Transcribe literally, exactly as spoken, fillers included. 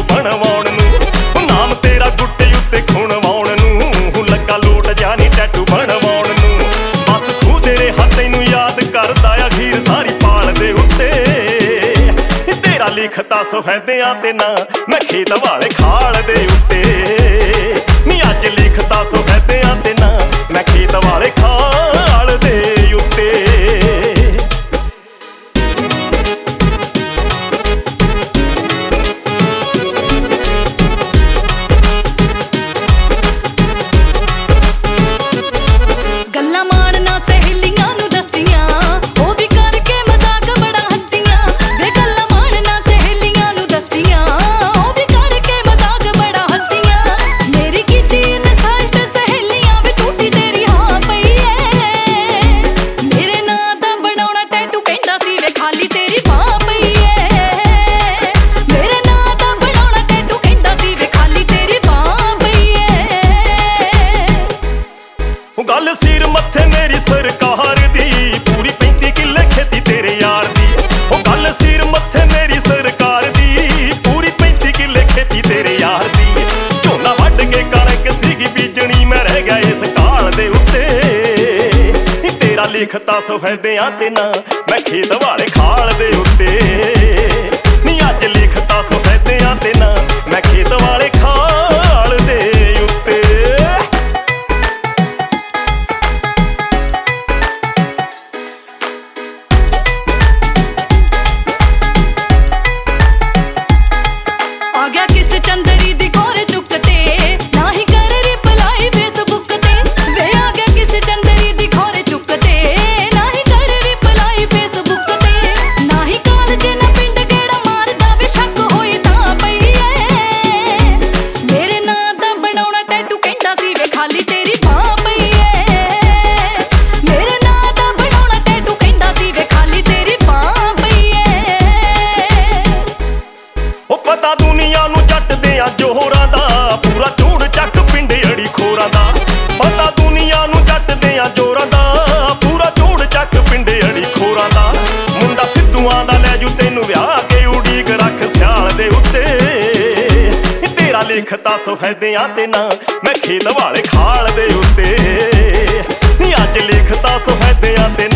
ਬਣਵਾਉਣ ਨੂੰ। ਨਾਮ ਤੇਰਾ ਗੁੱਟੇ ਉੱਤੇ ਖੁਣਵਾਉਣ ਨੂੰ, ਲੱਗਾ ਲੋਟ ਜਾਨੀ ਟੈਟੂ ਬਣਵਾਉਣ ਨੂੰ। ਬਸ ਖੂਹ ਤੇਰੇ ਹੱਥ ਤੈਨੂੰ ਯਾਦ ਕਰਦਾ ਆ ਹੀਰ ਸਾਰੀ ਪਾਲ ਦੇ ਉੱਤੇ। ਤੇਰਾ ਲਿਖਤਾ ਸਫੈਦਿਆਂ ਤੇ ਨਾ ਮੈਂ ਖੇਤ ਵਾਲੇ ਖਾਲ ਦੇ ਉੱਤੇ। ਨੀ ਅੱਜ ਲਿਖਤਾ ਸਫੈਦਿਆਂ ਤੇ ਨਾ ਮੈਂ ਖੇਤ ਵਾਲੇ ਖਾਲ ਦੇ ਉੱਤੇ। ਗੱਲਾਂ ਮਾਣਨਾ ਸਹੇਲੀਆਂ ਨੂੰ ਦੱਸੀਆਂ, ਉਹ ਵੀ ਕਰਕੇ ਮਜ਼ਾਕ ਬੜਾ ਹੱਸੀਆਂ ਵੇ। ਗੱਲਾਂ ਮਾਣਨਾ ਸਹੇਲੀਆਂ ਨੂੰ ਦੱਸੀਆਂ, ਉਹ ਵੀ ਕਰਕੇ ਮਜ਼ਾਕ ਬੜਾ ਹੱਸੀਆਂ। ਮੇਰੀ ਕੀਤੀ ਇਨਸਲਟ ਸਹੇਲੀਆਂ ਵੀ ਟੂਟੀ ਤੇਰੀ ਹਾਂ ਪਈ ਏ। ਮੇਰੇ ਨਾਂ ਦਾ ਬਣਾਉਣਾ ਟੈਟੂ ਕਹਿੰਦਾ ਸੀ ਵੇ ਖਾਲੀ ਤੇਰੀ ਬਾਂਹ ਪਈ ਏ। ਮੇਰੇ ਨਾਂ ਦਾ ਬਣਾਉਣਾ ਟੈਟੂ ਕਹਿੰਦਾ ਸੀ ਵੇ ਖਾਲੀ ਤੇਰੀ ਬਾਂਹ ਪਈ ਏ। ਉਹ ਗੱਲ ਸਿਰ ਮੱਥੇ ਮੇਰੀ ਸਰਕਾਰ ਦੀ, ਪੂਰੀ ਪੈਂਤੀ ਕਿੱਲੇ ਖੇਤੀ ਤੇਰੇ ਯਾਰ ਦੀ। ਉਹ ਗੱਲ ਸਿਰ ਮੱਥੇ ਮੇਰੀ ਸਰਕਾਰ ਦੀ, ਪੂਰੀ ਪੈਂਤੀ ਕਿੱਲੇ ਖੇਤੀ ਤੇਰੇ ਯਾਰ ਦੀ। ਝੋਨਾ ਵੱਢ ਕੇ ਕਣਕ ਸੀਗੀ ਬੀਜਣੀ, ਮੈਂ ਰਹਿ ਗਿਆ ਇਸ ਕਾਲ ਦੇ ਉੱਤੇ। ਤੇਰਾ ਲਿਖਤਾ ਸਫੈਦਿਆਂ ਤੇ ਨਾ ਮੈਂ ਖੇਤ ਵਾਲੇ ਖਾਲ ਦੇ ਉੱਤੇ। ਨੀ ਅੱਜ ਲਿਖਤਾ ਸਫੈਦਿਆਂ ਤੇ ਨਾ ਮੈਂ ਖੇਤ ਵਾਲੇ ਖਾਲ ਦੇ ਉੱਤੇ। ਆ ਗਿਆ ਕਿਸ ਚੰਦਰੀ ਦੀ ਖੋਰ ਚੁੱਕ ਤੇ, ਨਾ ਹੀ ਕਰ ਰਿਪਲਾਈ ਫੇਸਬੁੱਕ ਤੇ ਵੇ। ਆ ਗਿਆ ਕਿਸ ਚੰਦਰੀ ਦੀ ਖੋਰ ਚੁੱਕ ਤੇ, ਨਾ ਹੀ ਕਰ ਰਿਪਲਾਈ ਫੇਸਬੁੱਕ ਤੇ। ਨਾ ਹੀ ਕਾਲਜ ਨਾ ਪਿੰਡ ਗੇੜਾ ਮਾਰਦਾ ਵੇ, ਸ਼ੱਕ ਹੋਈ ਤਾਂ ਪਈ ਏ। ਮੇਰੇ ਨਾਂ ਦਾ ਬਣਾਉਣਾ ਟੈਟੂ ਕਹਿੰਦਾ ਸੀ ਵੇ ਖਾਲੀ ਤੇਰੀ ਬਾਂਹ ਪਈ ਏ। ਮੇਰੇ ਨਾਂ ਦਾ ਬਣਾਉਣਾ ਟੈਟੂ ਕਹਿੰਦਾ ਸੀ ਵੇ ਖਾਲੀ ਤੇਰੀ ਬਾਂਹ ਪਈ ਏ। ਉਹ ਪਤਾ ਦੁਨੀਆ ਨੂੰ ਜੱਟ ਦਿਆਂ ਜੋਹਰਾਂ ਦਾ, ਪੂਰਾ ਝੂੜ ਚੱਕ ਪਿੰਡ ਅੜੀ ਖੋਰਾਂ ਦਾ। ਪਤਾ ਦੁਨੀਆ ਨੂੰ ਜੱਟ ਦਿਆਂ ਜੋਰਾਂ ਦਾ, ਪੂਰਾ ਝੂੜ ਚੱਕ ਪਿੰਡ ਅੜੀ ਖੋਰਾਂ ਦਾ। ਮੁੰਡਾ ਸਿੱਧੂਆਂ ਦਾ ਲੈ ਜੂ ਤੈਨੂੰ ਵਿਆਹ ਕੇ, ਉਡੀਕ ਰੱਖ ਸਿਆਲ ਦੇ ਉੱਤੇ। ਤੇਰਾ ਲਿਖਤਾ ਸਫੈਦਿਆਂ ਤੇ ਨਾ ਮੈਂ ਖੇਤ ਵਾਲੇ ਖਾਲ ਦੇ ਉੱਤੇ। ਨੀ ਅੱਜ ਲਿਖਤਾ ਸਫੈਦਿਆਂ ਤੇ